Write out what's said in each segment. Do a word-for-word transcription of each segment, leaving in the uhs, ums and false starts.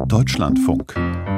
Deutschlandfunk.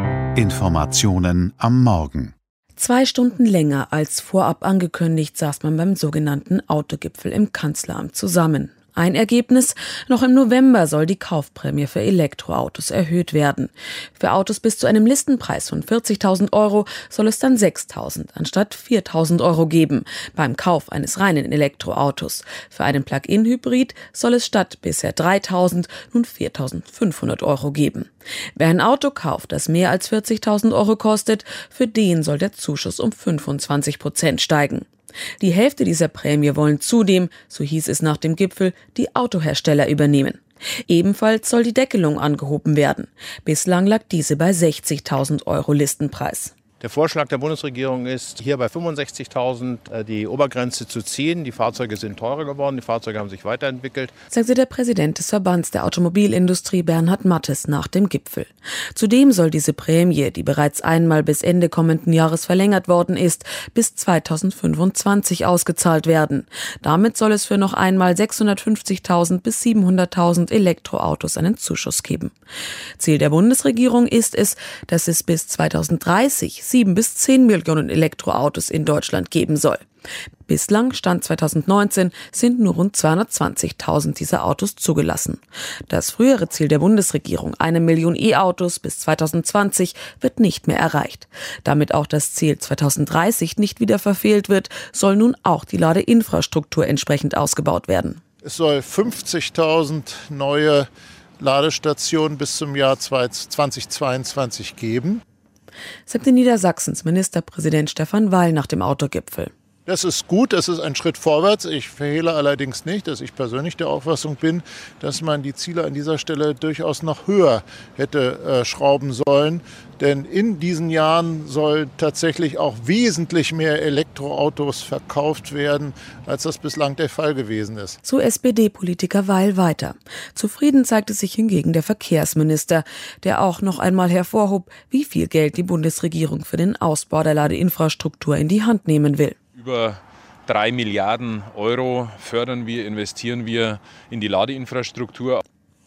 Informationen am Morgen. Zwei Stunden länger als vorab angekündigt saß man beim sogenannten Autogipfel im Kanzleramt zusammen. Ein Ergebnis: Noch im November soll die Kaufprämie für Elektroautos erhöht werden. Für Autos bis zu einem Listenpreis von vierzigtausend Euro soll es dann sechstausend anstatt viertausend Euro geben, beim Kauf eines reinen Elektroautos. Für einen Plug-in-Hybrid soll es statt bisher dreitausend nun viertausendfünfhundert Euro geben. Wer ein Auto kauft, das mehr als vierzigtausend Euro kostet, für den soll der Zuschuss um fünfundzwanzig Prozent steigen. Die Hälfte dieser Prämie wollen zudem, so hieß es nach dem Gipfel, die Autohersteller übernehmen. Ebenfalls soll die Deckelung angehoben werden. Bislang lag diese bei sechzigtausend Euro Listenpreis. Der Vorschlag der Bundesregierung ist, hier bei fünfundsechzigtausend die Obergrenze zu ziehen. Die Fahrzeuge sind teurer geworden, die Fahrzeuge haben sich weiterentwickelt, sagte der Präsident des Verbands der Automobilindustrie Bernhard Mattes nach dem Gipfel. Zudem soll diese Prämie, die bereits einmal bis Ende kommenden Jahres verlängert worden ist, bis zweitausendfünfundzwanzig ausgezahlt werden. Damit soll es für noch einmal sechshundertfünfzigtausend bis siebenhunderttausend Elektroautos einen Zuschuss geben. Ziel der Bundesregierung ist es, dass es bis zweitausenddreißig sieben bis zehn Millionen Elektroautos in Deutschland geben soll. Bislang, Stand zweitausendneunzehn, sind nur rund zweihundertzwanzigtausend dieser Autos zugelassen. Das frühere Ziel der Bundesregierung, eine Million E-Autos bis zweitausendzwanzig, wird nicht mehr erreicht. Damit auch das Ziel zweitausenddreißig nicht wieder verfehlt wird, soll nun auch die Ladeinfrastruktur entsprechend ausgebaut werden. Es soll fünfzigtausend neue Ladestationen bis zum Jahr zweitausendzweiundzwanzig geben, sagte Niedersachsens Ministerpräsident Stefan Weil nach dem Autogipfel. Das ist gut, das ist ein Schritt vorwärts. Ich verhehle allerdings nicht, dass ich persönlich der Auffassung bin, dass man die Ziele an dieser Stelle durchaus noch höher hätte äh, schrauben sollen. Denn in diesen Jahren soll tatsächlich auch wesentlich mehr Elektroautos verkauft werden, als das bislang der Fall gewesen ist. So S P D-Politiker Weil weiter. Zufrieden zeigte sich hingegen der Verkehrsminister, der auch noch einmal hervorhob, wie viel Geld die Bundesregierung für den Ausbau der Ladeinfrastruktur in die Hand nehmen will. Über drei Milliarden Euro fördern wir, investieren wir in die Ladeinfrastruktur.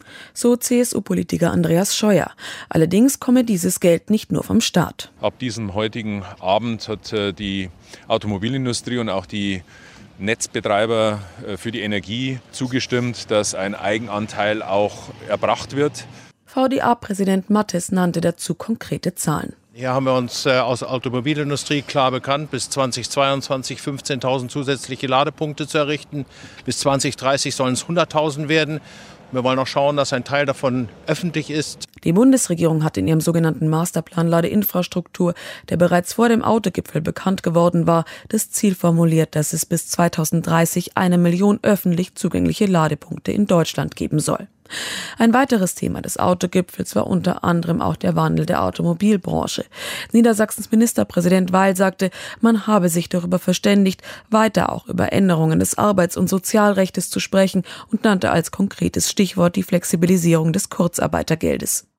So C S U-Politiker Andreas Scheuer. Allerdings komme dieses Geld nicht nur vom Staat. Ab diesem heutigen Abend hat die Automobilindustrie und auch die Netzbetreiber für die Energie zugestimmt, dass ein Eigenanteil auch erbracht wird. V D A-Präsident Mattes nannte dazu konkrete Zahlen. Hier haben wir uns äh, aus der Automobilindustrie klar bekannt, bis zweitausendzweiundzwanzig fünfzehntausend zusätzliche Ladepunkte zu errichten. Bis zweitausenddreißig sollen es hunderttausend werden. Wir wollen auch schauen, dass ein Teil davon öffentlich ist. Die Bundesregierung hat in ihrem sogenannten Masterplan Ladeinfrastruktur, der bereits vor dem Autogipfel bekannt geworden war, das Ziel formuliert, dass es bis zweitausenddreißig eine Million öffentlich zugängliche Ladepunkte in Deutschland geben soll. Ein weiteres Thema des Autogipfels war unter anderem auch der Wandel der Automobilbranche. Niedersachsens Ministerpräsident Weil sagte, man habe sich darüber verständigt, weiter auch über Änderungen des Arbeits- und Sozialrechts zu sprechen und nannte als konkretes Stichwort die Flexibilisierung des Kurzarbeitergeldes.